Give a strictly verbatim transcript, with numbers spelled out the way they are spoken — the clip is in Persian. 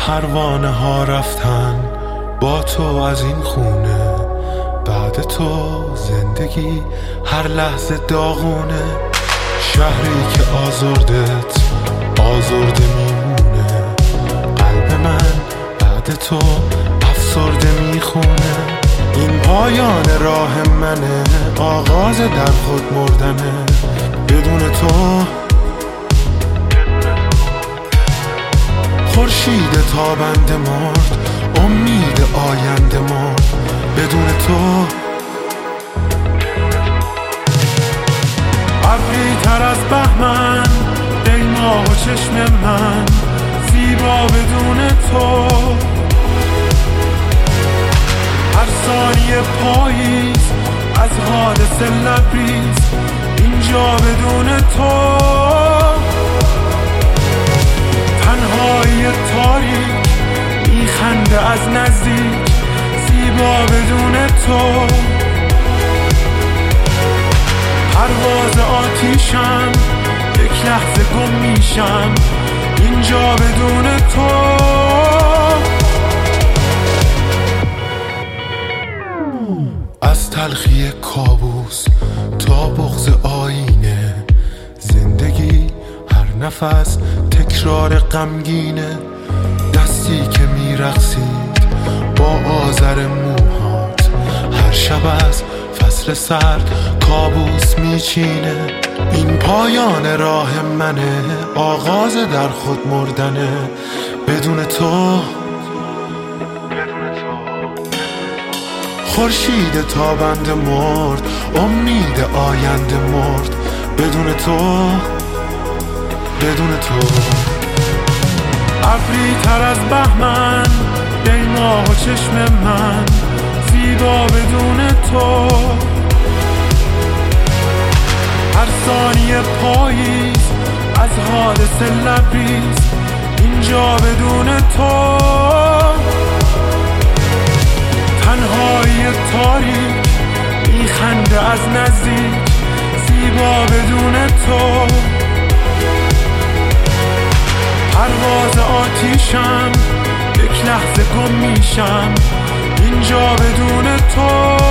پروانه ها رفتن با تو از این خونه، بعد تو زندگی هر لحظه داغونه. شهری که آزردت آزرده میمونه، قلب من بعد تو افسرده میخونه. این پایان راه منه، آغاز در خود مردنه. بدون تو خورشید تابنده مرد، امید آینده مرد. بدون تو ابری تر از بهمن، ای ماه و چشم من زیبا بدون تو. هر ثانیه پاییز از حادثه لبریز، اینجا بدون تو. تنهایی تاریک میخنده از نزدیک، زیبا بدون تو. پرواز آتیشم، یک لحظه گم میشم اینجا بدون تو. از تلخی کابوس تا بغض آینه، زندگی هر نفس تکرار غمگینه. دستی که میرقصید با آذر موهات، هر شب از فصل سرد کابوس میچینه. این پایان راه منه، آغاز در خود مردنه. بدون تو خورشید تابنده مرد، امید آینده مرد. بدون تو بدون تو ابری تر از بهمن، ای ماه و چشم من زیبا بدون تو. هر ثانیه پاییز از حادثه لبریز، اینجا بدون تو. تنهایی تاریک میخنده از نزدیک، زیبا بدون تو. پرواز آتیشم، یک لحظه گم میشم اینجا بدون تو.